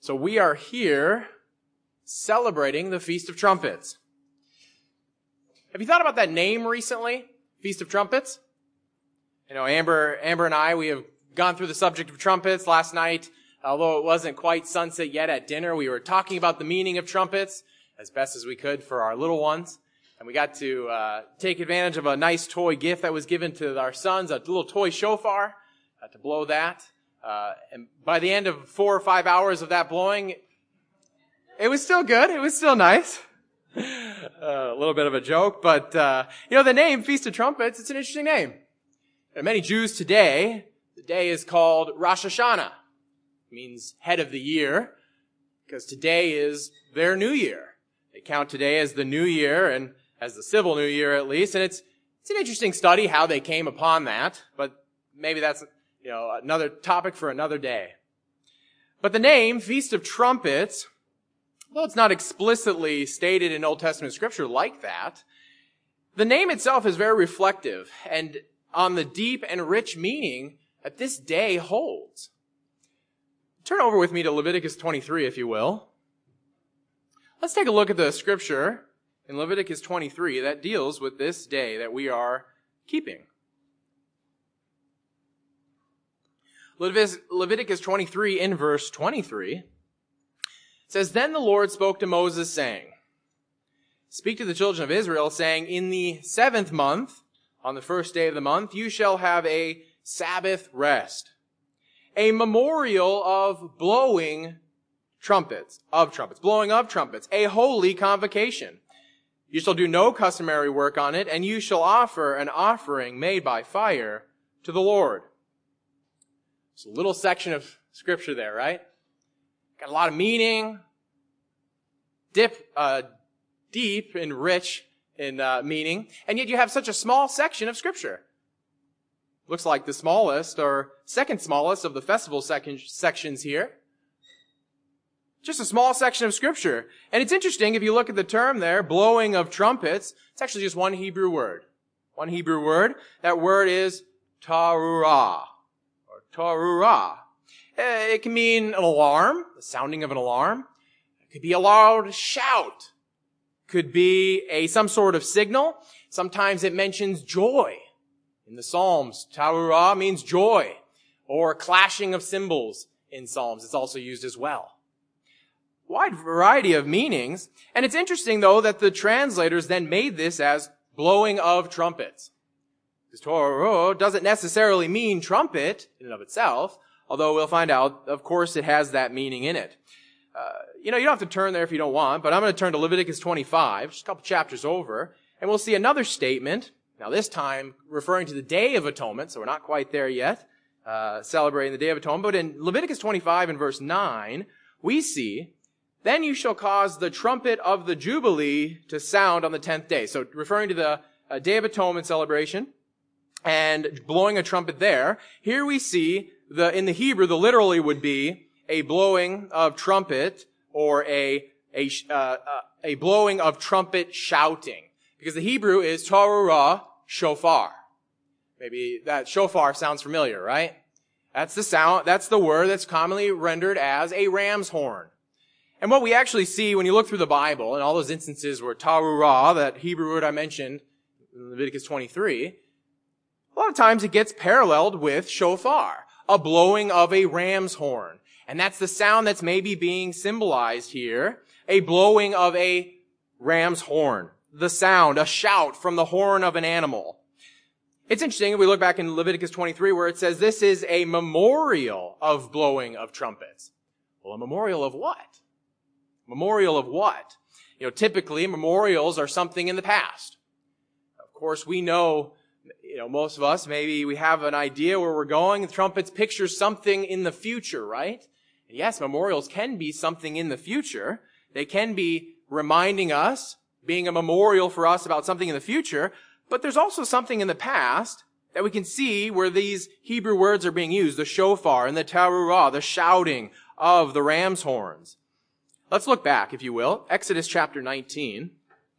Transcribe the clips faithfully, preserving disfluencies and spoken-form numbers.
So we are here celebrating the Feast of Trumpets. Have you thought about that name recently? Feast of Trumpets? You know, Amber, Amber and I, we have gone through the subject of trumpets last night. Although it wasn't quite sunset yet at dinner, we were talking about the meaning of trumpets as best as we could for our little ones. And we got to uh, take advantage of a nice toy gift that was given to our sons, a little toy shofar, uh, to blow that. Uh, and by the end of four or five hours of that blowing, it was still good. It was still nice. uh, a little bit of a joke, but, uh, you know, the name Feast of Trumpets, it's an interesting name. And many Jews today, the day is called Rosh Hashanah. It means head of the year, because today is their new year. They count today as the new year, and as the civil new year at least, and it's, it's an interesting study how they came upon that, but maybe that's, you know, another topic for another day. But the name, Feast of Trumpets, though it's not explicitly stated in Old Testament scripture like that, the name itself is very reflective and on the deep and rich meaning that this day holds. Turn over with me to Leviticus twenty-three, if you will. Let's take a look at the scripture in Leviticus twenty-three that deals with this day that we are keeping. Leviticus twenty-three in verse twenty-three says, "Then the Lord spoke to Moses, saying, Speak to the children of Israel, saying, In the seventh month, on the first day of the month, you shall have a Sabbath rest, a memorial of blowing trumpets, of trumpets, blowing of trumpets, a holy convocation. You shall do no customary work on it, and you shall offer an offering made by fire to the Lord." It's a little section of scripture there, right? Got a lot of meaning, dip, uh, deep and rich in uh, meaning, and yet you have such a small section of scripture. Looks like the smallest or second smallest of the festival sec- sections here. Just a small section of scripture. And it's interesting, if you look at the term there, blowing of trumpets, it's actually just one Hebrew word. One Hebrew word. That word is tarurah. Tarurah. It can mean an alarm, the sounding of an alarm. It could be a loud shout. Could be a some sort of signal. Sometimes it mentions joy. In the Psalms, tarurah means joy. Or clashing of cymbals in Psalms. It's also used as well. Wide variety of meanings. And it's interesting, though, that the translators then made this as blowing of trumpets. Because Torah doesn't necessarily mean trumpet in and of itself, although we'll find out, of course, it has that meaning in it. Uh, you know, you don't have to turn there if you don't want, but I'm going to turn to Leviticus twenty-five, just a couple chapters over, and we'll see another statement, now this time referring to the Day of Atonement, so we're not quite there yet, uh, celebrating the Day of Atonement, but in Leviticus twenty-five and verse nine, we see, "Then you shall cause the trumpet of the Jubilee to sound on the tenth day." So referring to the uh, Day of Atonement celebration, and blowing a trumpet there. Here we see, the in the Hebrew, the literally would be a blowing of trumpet or a a uh, uh, a blowing of trumpet shouting. Because the Hebrew is tarurah shofar. Maybe that shofar sounds familiar, right? That's the sound, that's the word that's commonly rendered as a ram's horn. And what we actually see when you look through the Bible, and all those instances where tarurah, that Hebrew word I mentioned in Leviticus twenty-three, a lot of times it gets paralleled with shofar, a blowing of a ram's horn. And that's the sound that's maybe being symbolized here, a blowing of a ram's horn. The sound, a shout from the horn of an animal. It's interesting if we look back in Leviticus twenty-three where it says this is a memorial of blowing of trumpets. Well, a memorial of what? Memorial of what? You know, typically memorials are something in the past. Of course, we know, you know, most of us, maybe we have an idea where we're going. The trumpets picture something in the future, right? And yes, memorials can be something in the future. They can be reminding us, being a memorial for us about something in the future. But there's also something in the past that we can see where these Hebrew words are being used, the shofar and the tarurah, the shouting of the ram's horns. Let's look back, if you will. Exodus chapter nineteen.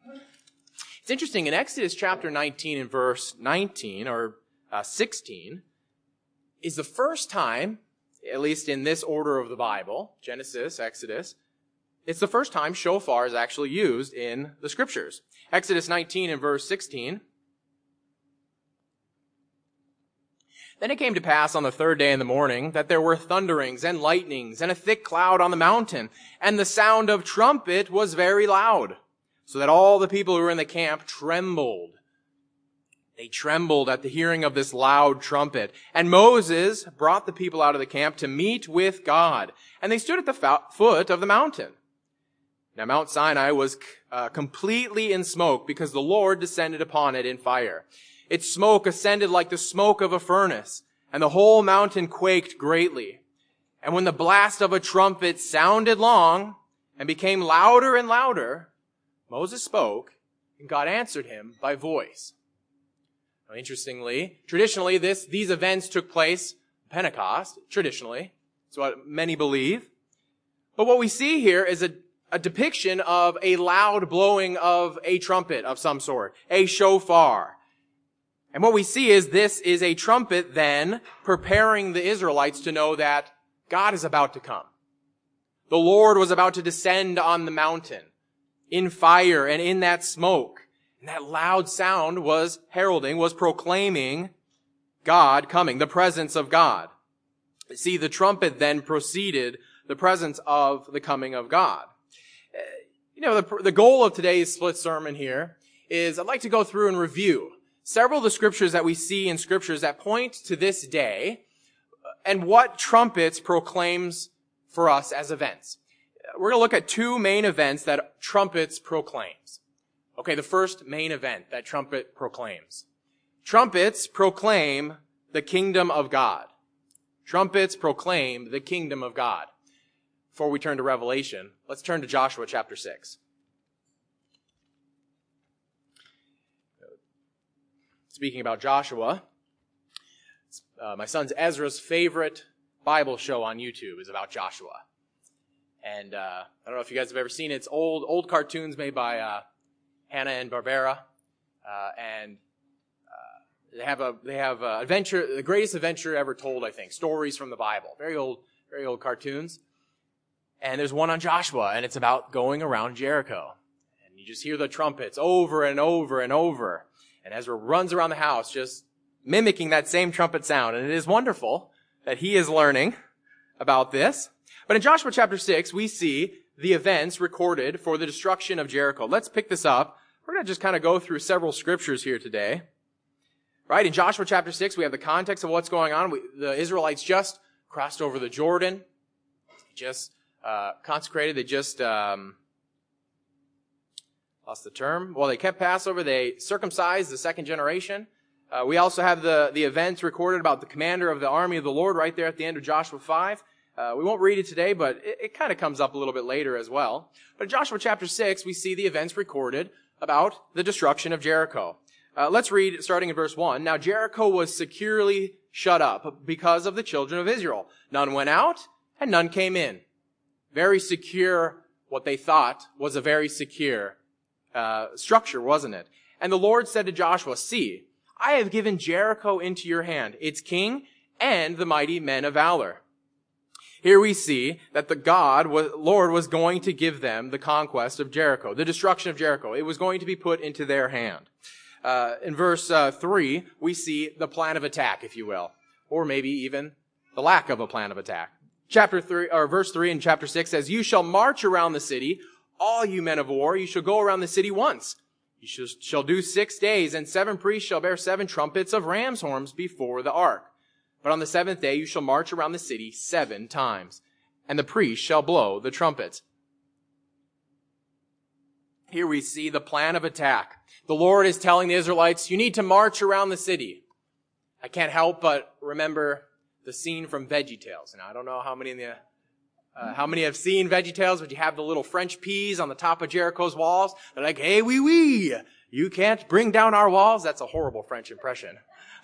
It's interesting, in Exodus chapter nineteen and verse nineteen, or uh, sixteen, is the first time at least in this order of the Bible, Genesis, Exodus, it's the first time shofar is actually used in the Scriptures. Exodus nineteen and verse sixteen. Then it came to pass on the third day in the morning that there were thunderings and lightnings and a thick cloud on the mountain, and the sound of trumpet was very loud, so that all the people who were in the camp trembled. They trembled at the hearing of this loud trumpet. And Moses brought the people out of the camp to meet with God, and they stood at the foot of the mountain. Now Mount Sinai was uh, completely in smoke, because the Lord descended upon it in fire. Its smoke ascended like the smoke of a furnace, and the whole mountain quaked greatly. And when the blast of a trumpet sounded long and became louder and louder, Moses spoke, and God answered him by voice. Now, interestingly, traditionally, this, these events took place Pentecost, traditionally. It's what many believe. But what we see here is a, a depiction of a loud blowing of a trumpet of some sort, a shofar. And what we see is this is a trumpet then preparing the Israelites to know that God is about to come. The Lord was about to descend on the mountain in fire and in that smoke. And that loud sound was heralding, was proclaiming God coming, the presence of God. See, the trumpet then preceded the presence of the coming of God. You know, the, the goal of today's split sermon here is I'd like to go through and review several of the scriptures that we see in scriptures that point to this day and what trumpets proclaims for us as events. We're going to look at two main events that trumpets proclaims. Okay, the first main event that trumpet proclaims. Trumpets proclaim the kingdom of God. Trumpets proclaim the kingdom of God. Before we turn to Revelation, let's turn to Joshua chapter six. Speaking about Joshua, uh, my son's Ezra's favorite Bible show on YouTube is about Joshua. And uh, I don't know if you guys have ever seen it. It's old, old cartoons made by uh, Hanna and Barbera, uh, and uh, they have a they have a adventure, the greatest adventure ever told, I think. Stories from the Bible, very old, very old cartoons. And there's one on Joshua, and it's about going around Jericho. And you just hear the trumpets over and over and over. And Ezra runs around the house just mimicking that same trumpet sound. And it is wonderful that he is learning about this. But in Joshua chapter six, we see the events recorded for the destruction of Jericho. Let's pick this up. We're going to just kind of go through several scriptures here today. Right? In Joshua chapter six, we have the context of what's going on. We, the Israelites just crossed over the Jordan, just uh, consecrated. They just... Um, Lost the term. Well, they kept Passover. They circumcised the second generation. Uh, we also have the, the events recorded about the commander of the army of the Lord right there at the end of Joshua five. Uh, we won't read it today, but it, it kind of comes up a little bit later as well. But in Joshua chapter six, we see the events recorded about the destruction of Jericho. Uh, let's read starting in verse one. Now Jericho was securely shut up because of the children of Israel. None went out and none came in. Very secure, what they thought was a very secure Uh, structure, wasn't it? And the Lord said to Joshua, see, I have given Jericho into your hand, its king and the mighty men of valor. Here we see that the God, was, Lord was going to give them the conquest of Jericho, the destruction of Jericho. It was going to be put into their hand. Uh, in verse uh, three, we see the plan of attack, if you will, or maybe even the lack of a plan of attack. Chapter three, or verse three in chapter six says, you shall march around the city, all you men of war, you shall go around the city once. You shall, shall do six days, and seven priests shall bear seven trumpets of ram's horns before the ark. But on the seventh day you shall march around the city seven times, and the priests shall blow the trumpets. Here we see the plan of attack. The Lord is telling the Israelites, you need to march around the city. I can't help but remember the scene from VeggieTales. Now, I don't know how many in the... Uh, how many have seen VeggieTales, but you have the little French peas on the top of Jericho's walls? They're like, hey, wee wee, you can't bring down our walls. That's a horrible French impression.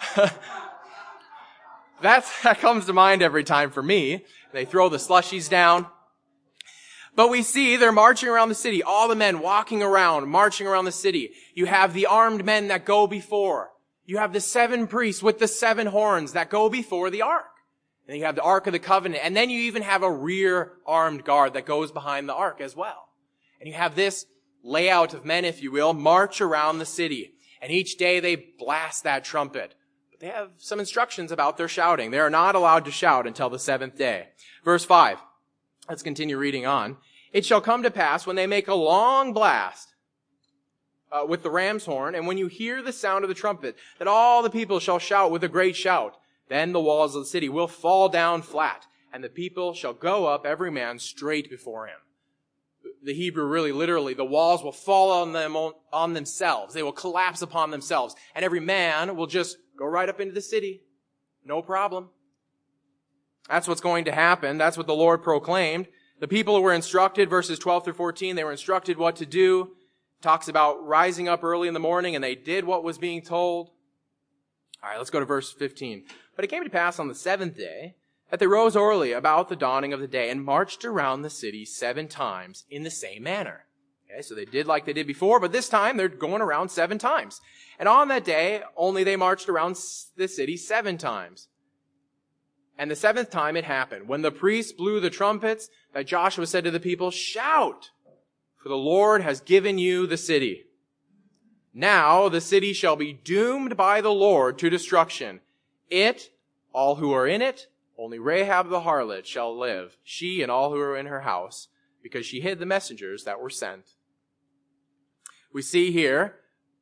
That's, that comes to mind every time for me. They throw the slushies down. But we see they're marching around the city. All the men walking around, marching around the city. You have the armed men that go before. You have the seven priests with the seven horns that go before the ark. And you have the Ark of the Covenant. And then you even have a rear armed guard that goes behind the Ark as well. And you have this layout of men, if you will, march around the city. And each day they blast that trumpet. But they have some instructions about their shouting. They are not allowed to shout until the seventh day. Verse five. Let's continue reading on. It shall come to pass when they make a long blast uh, with the ram's horn, and when you hear the sound of the trumpet, that all the people shall shout with a great shout. Then the walls of the city will fall down flat, and the people shall go up every man straight before him. The Hebrew really literally, the walls will fall on them on themselves. They will collapse upon themselves, and every man will just go right up into the city. No problem. That's what's going to happen. That's what the Lord proclaimed. The people were instructed, verses twelve through fourteen, they were instructed what to do. It talks about rising up early in the morning, and they did what was being told. All right, let's go to verse fifteen. But it came to pass on the seventh day that they rose early about the dawning of the day and marched around the city seven times in the same manner. Okay, so they did like they did before, but this time they're going around seven times. And on that day, only they marched around the city seven times. And the seventh time it happened, when the priests blew the trumpets, that Joshua said to the people, "Shout, for the Lord has given you the city. Now the city shall be doomed by the Lord to destruction. It, all who are in it, only Rahab the harlot shall live, she and all who are in her house, because she hid the messengers that were sent." We see here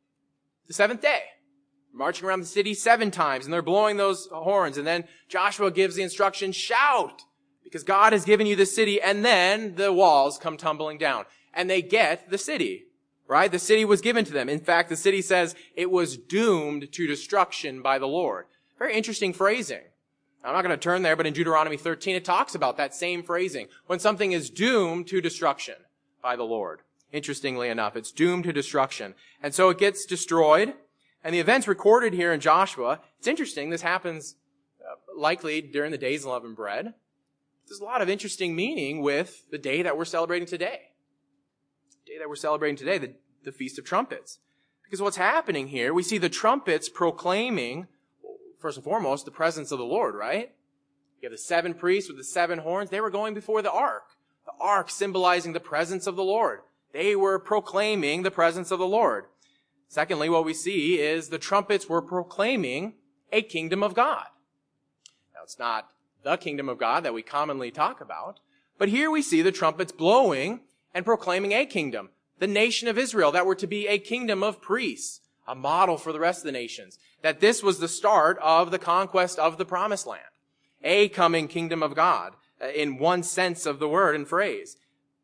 the seventh day, marching around the city seven times, and they're blowing those horns. And then Joshua gives the instruction, "Shout, because God has given you the city." And then the walls come tumbling down, and they get the city, right? The city was given to them. In fact, the city says it was doomed to destruction by the Lord. Very interesting phrasing. I'm not going to turn there, but in Deuteronomy thirteen, it talks about that same phrasing. When something is doomed to destruction by the Lord. Interestingly enough, it's doomed to destruction. And so it gets destroyed. And the events recorded here in Joshua, it's interesting, this happens uh, likely during the days of unleavened bread. There's a lot of interesting meaning with the day that we're celebrating today. The day that we're celebrating today, the, the Feast of Trumpets. Because what's happening here, we see the trumpets proclaiming, first and foremost, the presence of the Lord, right? You have the seven priests with the seven horns. They were going before the ark. The ark symbolizing the presence of the Lord. They were proclaiming the presence of the Lord. Secondly, what we see is the trumpets were proclaiming a kingdom of God. Now, it's not the kingdom of God that we commonly talk about, but here we see the trumpets blowing and proclaiming a kingdom, the nation of Israel, that were to be a kingdom of priests, a model for the rest of the nations, that this was the start of the conquest of the promised land, a coming kingdom of God, in one sense of the word and phrase.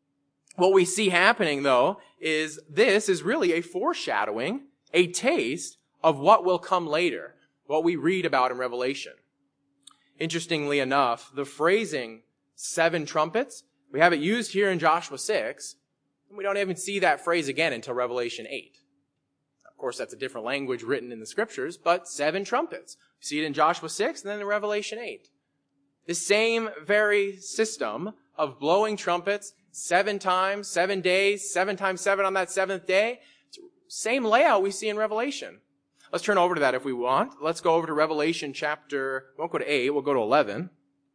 What we see happening, though, is this is really a foreshadowing, a taste of what will come later, what we read about in Revelation. Interestingly enough, the phrasing seven trumpets, we have it used here in Joshua six, and we don't even see that phrase again until Revelation eight. Of course, that's a different language written in the scriptures, but seven trumpets. We see it in Joshua six and then in Revelation eight. The same very system of blowing trumpets seven times, seven days, seven times seven on that seventh day. Same layout we see in Revelation. Let's turn over to that if we want. Let's go over to Revelation chapter, we won't go to eight, we'll go to eleven.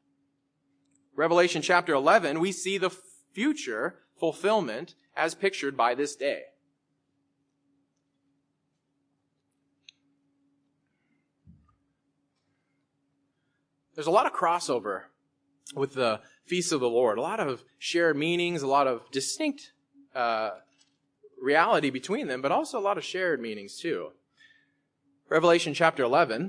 Revelation chapter eleven, we see the future fulfillment as pictured by this day. There's a lot of crossover with the feasts of the Lord, a lot of shared meanings, a lot of distinct uh, reality between them, but also a lot of shared meanings too. Revelation chapter eleven,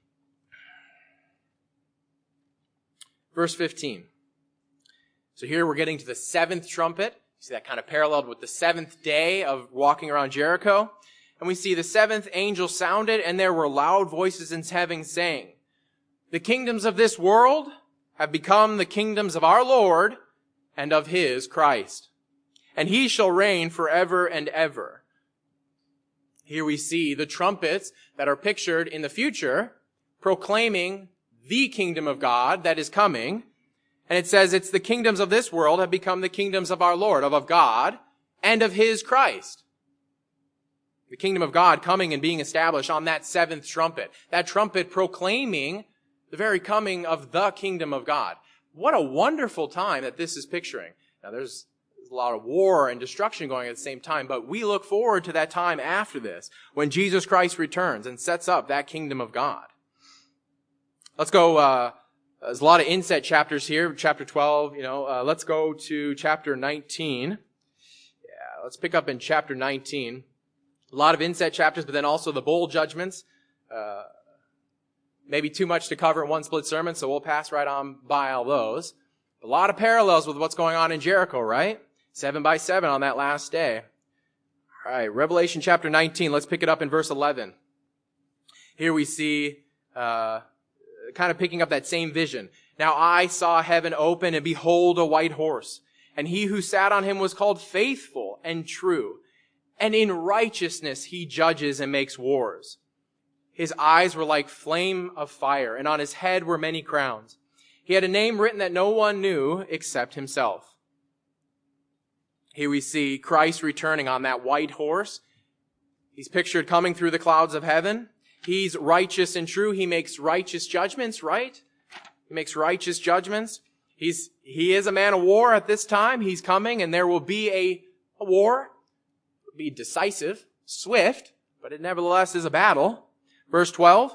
verse fifteen. So here we're getting to the seventh trumpet. You see that kind of paralleled with the seventh day of walking around Jericho. And we see the seventh angel sounded, and there were loud voices in heaven saying, "The kingdoms of this world have become the kingdoms of our Lord and of his Christ. And he shall reign forever and ever." Here we see the trumpets that are pictured in the future proclaiming the kingdom of God that is coming. And it says it's the kingdoms of this world have become the kingdoms of our Lord, of, of God, and of his Christ. The kingdom of God coming and being established on that seventh trumpet. That trumpet proclaiming The very coming of the kingdom of God. What a wonderful time that this is picturing. Now there's a lot of war and destruction going at the same time, but we look forward to that time after this, when Jesus Christ returns and sets up that kingdom of God. Let's go, uh, there's a lot of inset chapters here, chapter twelve, you know, uh, let's go to chapter nineteen. Yeah, let's pick up in chapter nineteen. A lot of inset chapters, but then also the bowl judgments. Uh, maybe too much to cover in one split sermon, so we'll pass right on by all those. A lot of parallels with what's going on in Jericho, right? Seven by seven on that last day. All right, Revelation chapter nineteen. Let's pick it up in verse eleven. Here we see, uh, kind of picking up that same vision. Now I saw heaven open, and behold a white horse. And he who sat on him was called Faithful and True. And in righteousness he judges and makes wars. His eyes were like flame of fire, and on his head were many crowns. He had a name written that no one knew except himself. Here we see Christ returning on that white horse. He's pictured coming through the clouds of heaven. He's righteous and true. He makes righteous judgments, right? He makes righteous judgments. He's, he is a man of war at this time. He's coming, and there will be a, a war. It will be decisive, swift, but it nevertheless is a battle. Verse twelve.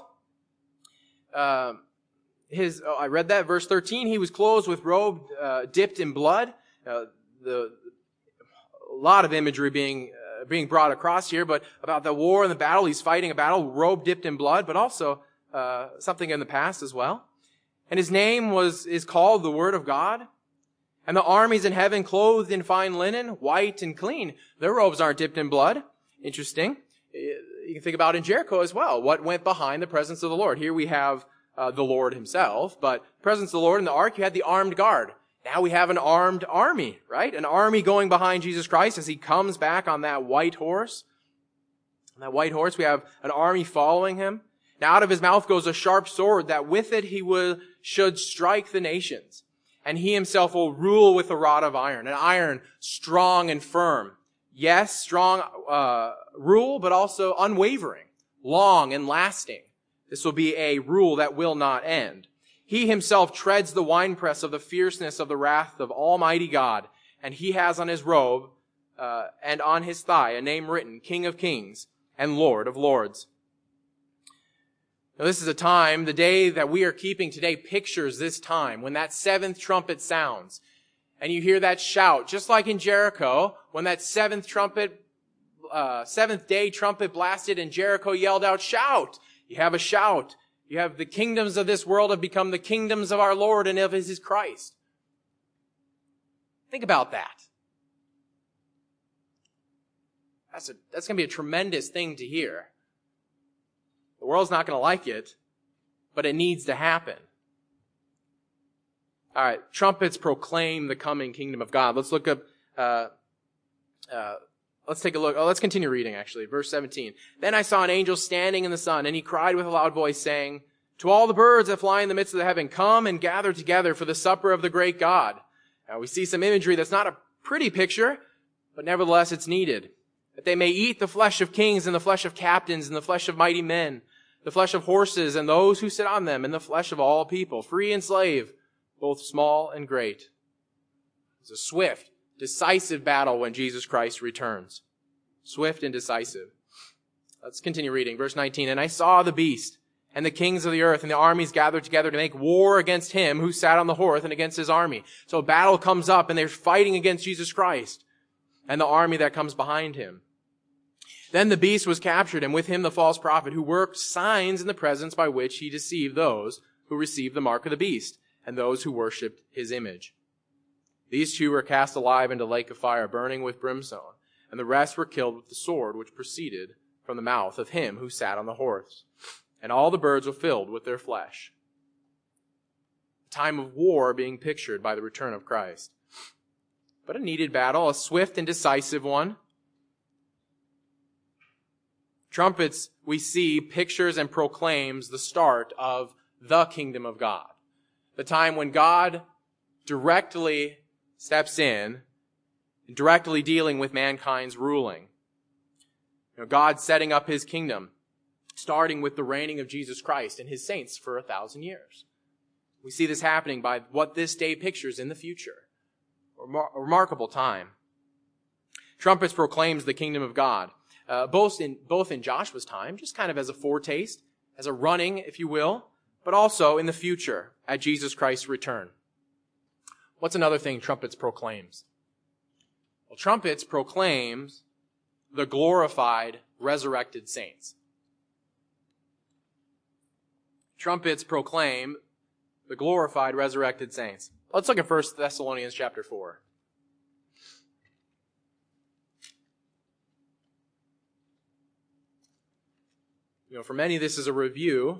Uh, his, oh, I read that. Verse thirteen, he was clothed with robe uh, dipped in blood. Uh, the, a lot of imagery being uh, being brought across here, but about the war and the battle. He's fighting a battle, robe dipped in blood, but also uh, something in the past as well. And his name was is called the Word of God. And the armies in heaven, clothed in fine linen, white and clean. Their robes aren't dipped in blood. Interesting. You can think about in Jericho as well, what went behind the presence of the Lord. Here we have uh, the Lord himself, but presence of the Lord in the ark, you had the armed guard. Now we have an armed army, right? An army going behind Jesus Christ as he comes back on that white horse. On that white horse, we have an army following him. Now out of his mouth goes a sharp sword, that with it he will, should strike the nations. And he himself will rule with a rod of iron, an iron strong and firm. Yes, strong uh, rule, but also unwavering, long and lasting. This will be a rule that will not end. He himself treads the winepress of the fierceness of the wrath of Almighty God, and he has on his robe uh, and on his thigh a name written, King of Kings and Lord of Lords. Now, this is a time, the day that we are keeping today pictures this time, when that seventh trumpet sounds. And you hear that shout, just like in Jericho, when that seventh trumpet, uh, seventh day trumpet blasted and Jericho yelled out, shout! You have a shout. You have the kingdoms of this world have become the kingdoms of our Lord and of his Christ. Think about that. That's a, that's going to be a tremendous thing to hear. The world's not going to like it, but it needs to happen. All right, trumpets proclaim the coming kingdom of God. Let's look up, uh, uh, let's take a look. Oh, let's continue reading, actually. Verse seventeen. Then I saw an angel standing in the sun, and he cried with a loud voice, saying, to all the birds that fly in the midst of the heaven, come and gather together for the supper of the great God. Now we see some imagery that's not a pretty picture, but nevertheless it's needed. That they may eat the flesh of kings and the flesh of captains and the flesh of mighty men, the flesh of horses and those who sit on them, and the flesh of all people, free and slave, both small and great. It's a swift, decisive battle when Jesus Christ returns. Swift and decisive. Let's continue reading. Verse nineteen. And I saw the beast and the kings of the earth and the armies gathered together to make war against him who sat on the horse and against his army. So a battle comes up and they're fighting against Jesus Christ and the army that comes behind him. Then the beast was captured, and with him the false prophet who worked signs in the presence by which he deceived those who received the mark of the beast and those who worshipped his image. These two were cast alive into the lake of fire, burning with brimstone, and the rest were killed with the sword which proceeded from the mouth of him who sat on the horse. And all the birds were filled with their flesh. A time of war being pictured by the return of Christ. But a needed battle, a swift and decisive one. Trumpets, we see, pictures and proclaims the start of the kingdom of God. The time when God directly steps in, directly dealing with mankind's ruling. You know, God setting up his kingdom. starting with the reigning of Jesus Christ and his saints for a thousand years. We see this happening by what this day pictures in the future. A remar- a remarkable time. Trumpets proclaims the kingdom of God, uh, both in both in Joshua's time, just kind of as a foretaste, as a running, if you will, but also in the future at Jesus Christ's return. What's another thing trumpets proclaims? Well, trumpets proclaims the glorified, resurrected saints. Trumpets proclaim the glorified, resurrected saints. Let's look at First Thessalonians chapter four. You know, for many, this is a review.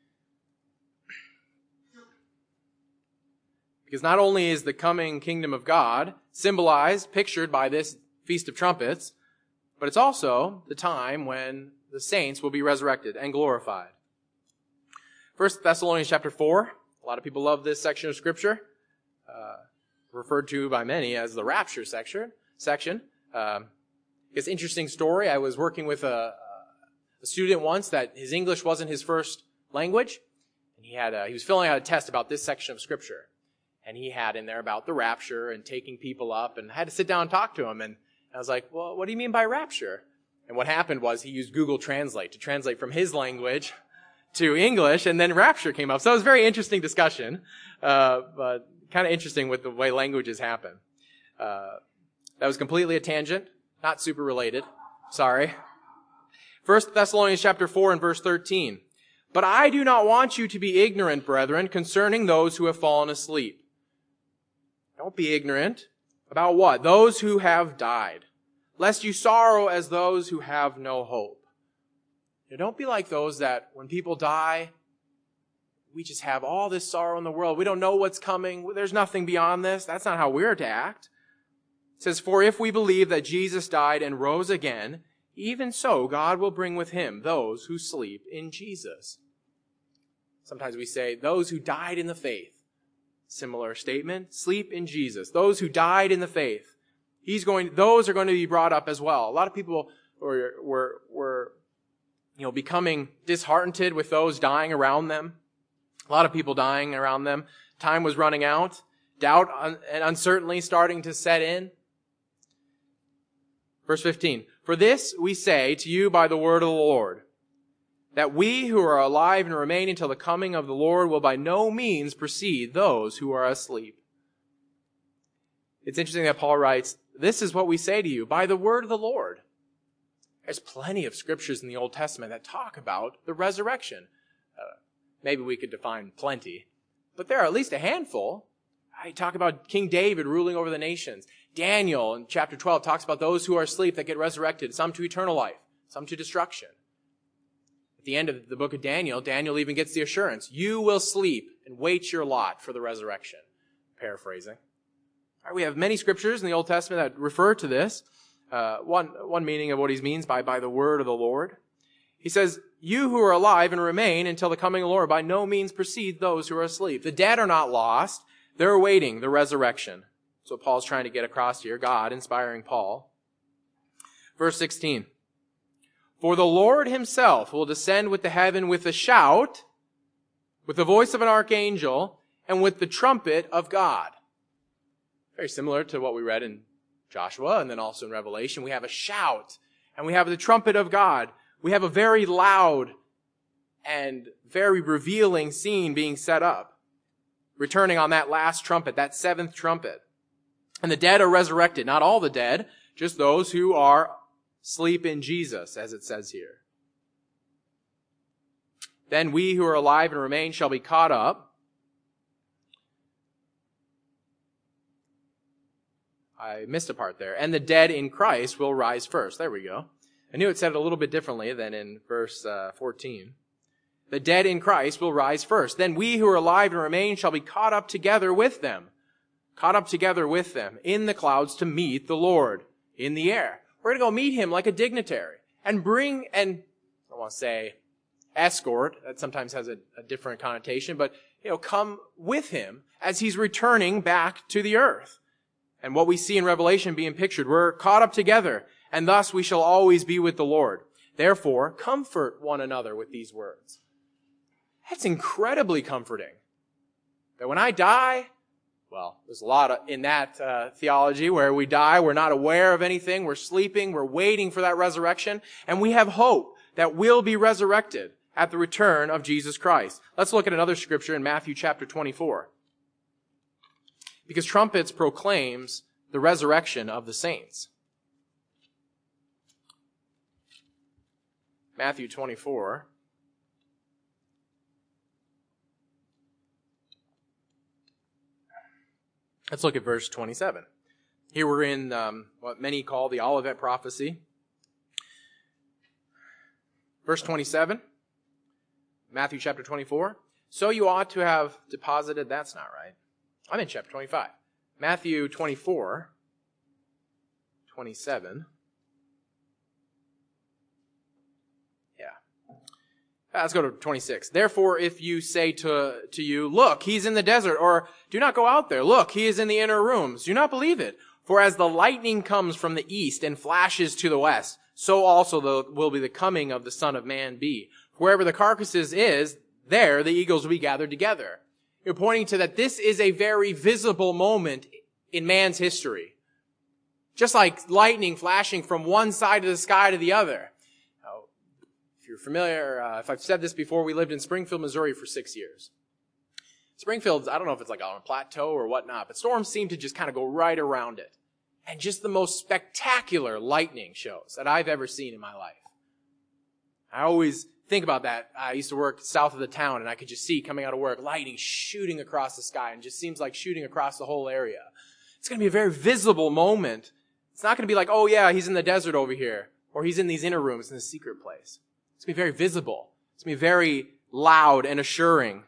Because not only is the coming kingdom of God symbolized, pictured by this Feast of Trumpets, but it's also the time when the saints will be resurrected and glorified. First Thessalonians chapter four. A lot of people love this section of Scripture, uh, referred to by many as the rapture section. Section. Um, it's an interesting story. I was working with a, a student once that his English wasn't his first language, and he had a, he was filling out a test about this section of Scripture, and he had in there about the rapture and taking people up, and I had to sit down and talk to him, and I was like, "Well, what do you mean by rapture?" And what happened was he used Google Translate to translate from his language to English, and then rapture came up. So it was a very interesting discussion, uh, but kind of interesting with the way languages happen. Uh, that was completely a tangent, not super related. Sorry. First Thessalonians chapter four and verse thirteen. But I do not want you to be ignorant, brethren, concerning those who have fallen asleep. Don't be ignorant. About what? Those who have died. Lest you sorrow as those who have no hope. Now, don't be like those that when people die, we just have all this sorrow in the world. We don't know what's coming. There's nothing beyond this. That's not how we're to act. It says, for if we believe that Jesus died and rose again, even so God will bring with him those who sleep in Jesus. Sometimes we say, those who died in the faith. Similar statement, sleep in Jesus. Those who died in the faith. He's going, those are going to be brought up as well. A lot of people were, were, were you know, becoming disheartened with those dying around them. A lot of people dying around them. Time was running out. Doubt and uncertainty starting to set in. Verse fifteen. For this we say to you by the word of the Lord, that we who are alive and remain until the coming of the Lord will by no means precede those who are asleep. It's interesting that Paul writes, this is what we say to you by the word of the Lord. There's plenty of scriptures in the Old Testament that talk about the resurrection. Uh, maybe we could define plenty, but there are at least a handful. I talk about King David ruling over the nations. Daniel in chapter twelve talks about those who are asleep that get resurrected, some to eternal life, some to destruction. At the end of the book of Daniel, Daniel even gets the assurance, you will sleep and wait your lot for the resurrection. Paraphrasing. All right, we have many scriptures in the Old Testament that refer to this. Uh, one, one meaning of what he means by, by the word of the Lord. He says, you who are alive and remain until the coming of the Lord by no means precede those who are asleep. The dead are not lost. They're awaiting the resurrection. That's what Paul's trying to get across here. God inspiring Paul. Verse sixteen. For the Lord himself will descend with the heaven with a shout, with the voice of an archangel, and with the trumpet of God. Very similar to what we read in Joshua and then also in Revelation. We have a shout and we have the trumpet of God. We have a very loud and very revealing scene being set up. Returning on that last trumpet, that seventh trumpet. And the dead are resurrected. Not all the dead, just those who are asleep in Jesus, as it says here. Then we who are alive and remain shall be caught up. I missed a part there. And the dead in Christ will rise first. There we go. I knew it said it a little bit differently than in verse uh, fourteen. The dead in Christ will rise first. Then we who are alive and remain shall be caught up together with them. Caught up together with them in the clouds to meet the Lord in the air. We're going to go meet him like a dignitary and bring, and I don't want to say escort, that sometimes has a, a different connotation, but, you know, come with him as he's returning back to the earth. And what we see in Revelation being pictured, we're caught up together, and thus we shall always be with the Lord. Therefore, comfort one another with these words. That's incredibly comforting. That when I die, well, there's a lot of, in that uh, theology where we die, we're not aware of anything, we're sleeping, we're waiting for that resurrection, and we have hope that we'll be resurrected at the return of Jesus Christ. Let's look at another scripture in Matthew chapter twenty-four. Because trumpets proclaims the resurrection of the saints. Matthew twenty-four. Let's look at verse twenty-seven. Here we're in um, what many call the Olivet prophecy. Verse twenty-seven, Matthew chapter twenty-four. So you ought to have deposited, that's not right. I'm in chapter twenty-five. Matthew twenty-four, twenty-seven. Let's go to twenty-six. Therefore, if you say to, to you, look, he's in the desert, or do not go out there. Look, he is in the inner rooms. Do not believe it. For as the lightning comes from the east and flashes to the west, so also the, will be the coming of the Son of Man be. Wherever the carcasses is, there the eagles will be gathered together. You're pointing to that this is a very visible moment in man's history. Just like lightning flashing from one side of the sky to the other. If you're familiar, uh, if I've said this before, we lived in Springfield, Missouri for six years. Springfield, I don't know if it's like on a plateau or whatnot, but storms seem to just kind of go right around it. And just the most spectacular lightning shows that I've ever seen in my life. I always think about that. I used to work south of the town, and I could just see coming out of work, lightning shooting across the sky, and just seems like shooting across the whole area. It's going to be a very visible moment. It's not going to be like, oh yeah, he's in the desert over here, or he's in these inner rooms in this secret place. It's going to be very visible. It's going to be very loud and assuring.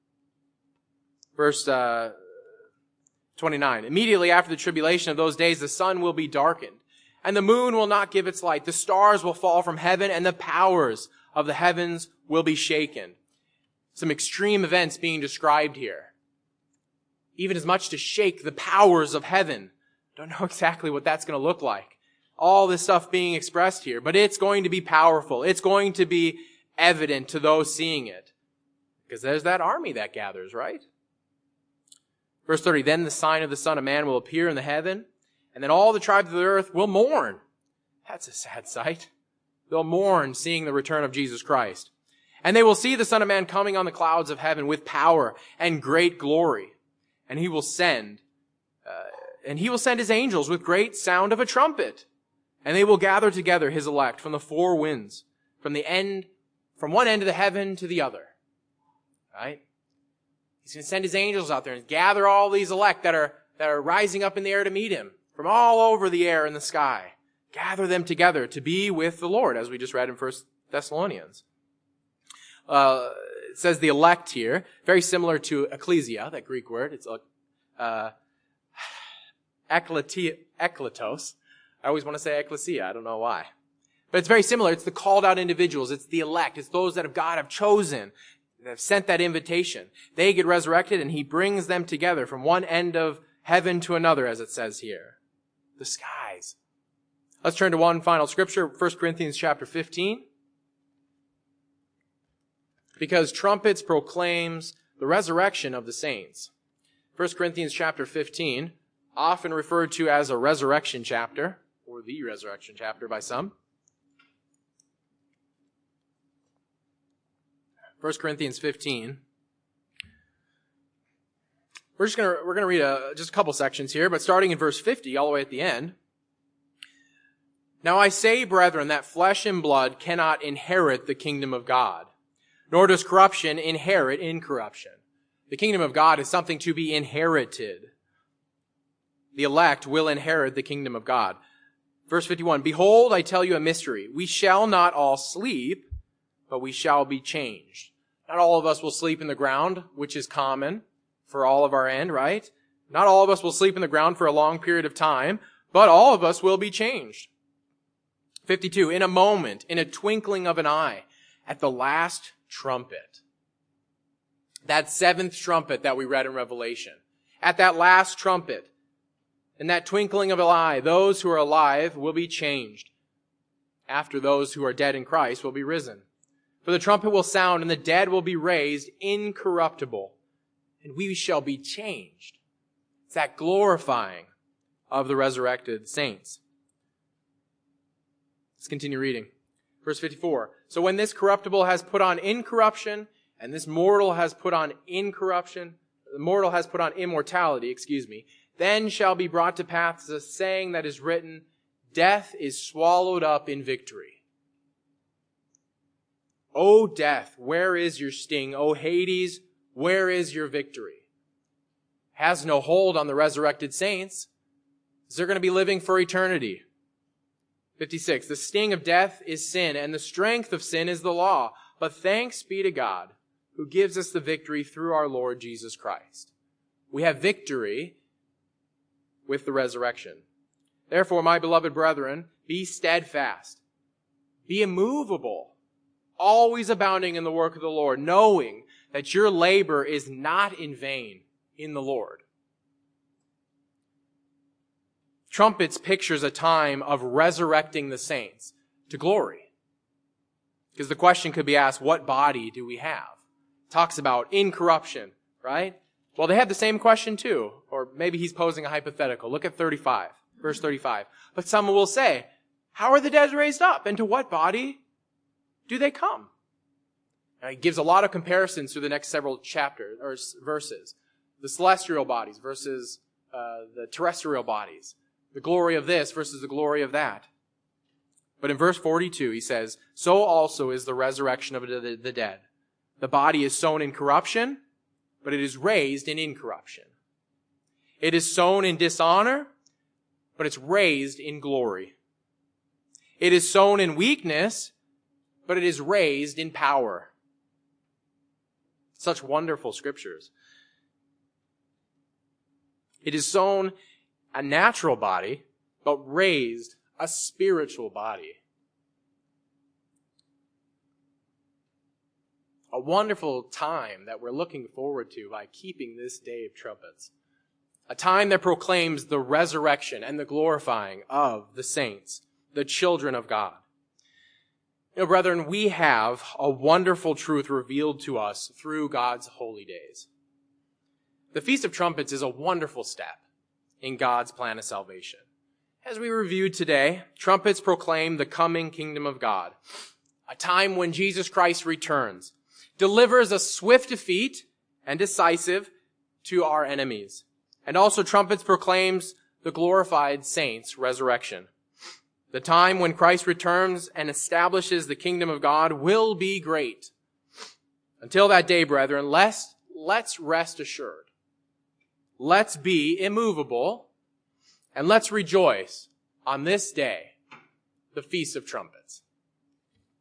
Verse uh, twenty-nine. Immediately after the tribulation of those days, the sun will be darkened, and the moon will not give its light. The stars will fall from heaven, and the powers of the heavens will be shaken. Some extreme events being described here. Even as much to shake the powers of heaven. Don't know exactly what that's going to look like. All this stuff being expressed here, but it's going to be powerful. It's going to be evident to those seeing it. Because there's that army that gathers, right? Verse thirty, then the sign of the Son of Man will appear in the heaven, and then all the tribes of the earth will mourn. That's a sad sight. They'll mourn seeing the return of Jesus Christ. And they will see the Son of Man coming on the clouds of heaven with power and great glory. And he will send, uh, and he will send his angels with great sound of a trumpet. And they will gather together his elect from the four winds, from the end, from one end of the heaven to the other. Right? He's going to send his angels out there and gather all these elect that are, that are rising up in the air to meet him from all over the air and the sky. Gather them together to be with the Lord, as we just read in First Thessalonians. Uh, it says the elect here, very similar to ecclesia, that Greek word. It's uh, ekletos. I always want to say ecclesia. I don't know why. But it's very similar. It's the called out individuals. It's the elect. It's those that God have chosen, that have sent that invitation. They get resurrected, and he brings them together from one end of heaven to another, as it says here. The skies. Let's turn to one final scripture, First Corinthians chapter fifteen. Because trumpets proclaims the resurrection of the saints. First Corinthians chapter fifteen, often referred to as a resurrection chapter, or the resurrection chapter by some. First Corinthians fifteen. We're just gonna we're gonna read a, just a couple sections here, but starting in verse fifty, all the way at the end. Now I say, brethren, that flesh and blood cannot inherit the kingdom of God, nor does corruption inherit incorruption. The kingdom of God is something to be inherited. The elect will inherit the kingdom of God. Verse fifty-one, behold, I tell you a mystery. We shall not all sleep, but we shall be changed. Not all of us will sleep in the ground, which is common for all of our end, right? Not all of us will sleep in the ground for a long period of time, but all of us will be changed. fifty-two, in a moment, in a twinkling of an eye, at the last trumpet. That seventh trumpet that we read in Revelation. At that last trumpet, in that twinkling of an eye, those who are alive will be changed. after those who are dead in Christ will be risen. For the trumpet will sound, and the dead will be raised incorruptible, and we shall be changed. It's that glorifying of the resurrected saints. Let's continue reading. Verse fifty-four. So when this corruptible has put on incorruption, and this mortal has put on incorruption, the mortal has put on immortality, excuse me, then shall be brought to pass the saying that is written, death is swallowed up in victory. O death, where is your sting? O Hades, where is your victory? Has no hold on the resurrected saints. They're going to be living for eternity. fifty-six. The sting of death is sin, and the strength of sin is the law. But thanks be to God, who gives us the victory through our Lord Jesus Christ. We have victory with the resurrection. Therefore, my beloved brethren, be steadfast, be immovable, always abounding in the work of the Lord, knowing that your labor is not in vain in the Lord. Trumpets pictures a time of resurrecting the saints to glory. Because the question could be asked, what body do we have? It talks about incorruption, right? Well, they have the same question too. Or maybe he's posing a hypothetical. Look at thirty-five, verse thirty-five. But someone will say, how are the dead raised up? And to what body do they come? Now, he gives a lot of comparisons through the next several chapters or verses. The celestial bodies versus uh, the terrestrial bodies. The glory of this versus the glory of that. But in verse forty-two, he says, so also is the resurrection of the, the dead. The body is sown in corruption, but it is raised in incorruption. It is sown in dishonor, but it's raised in glory. It is sown in weakness, but it is raised in power. Such wonderful scriptures. It is sown a natural body, but raised a spiritual body. A wonderful time that we're looking forward to by keeping this day of trumpets. A time that proclaims the resurrection and the glorifying of the saints, the children of God. You know, brethren, we have a wonderful truth revealed to us through God's holy days. The Feast of Trumpets is a wonderful step in God's plan of salvation. As we reviewed today, trumpets proclaim the coming kingdom of God, a time when Jesus Christ returns, delivers a swift defeat and decisive to our enemies. And also trumpets proclaims the glorified saints' resurrection. The time when Christ returns and establishes the kingdom of God will be great. Until that day, brethren, let's, let's rest assured. Let's be immovable, and let's rejoice on this day, the Feast of Trumpets.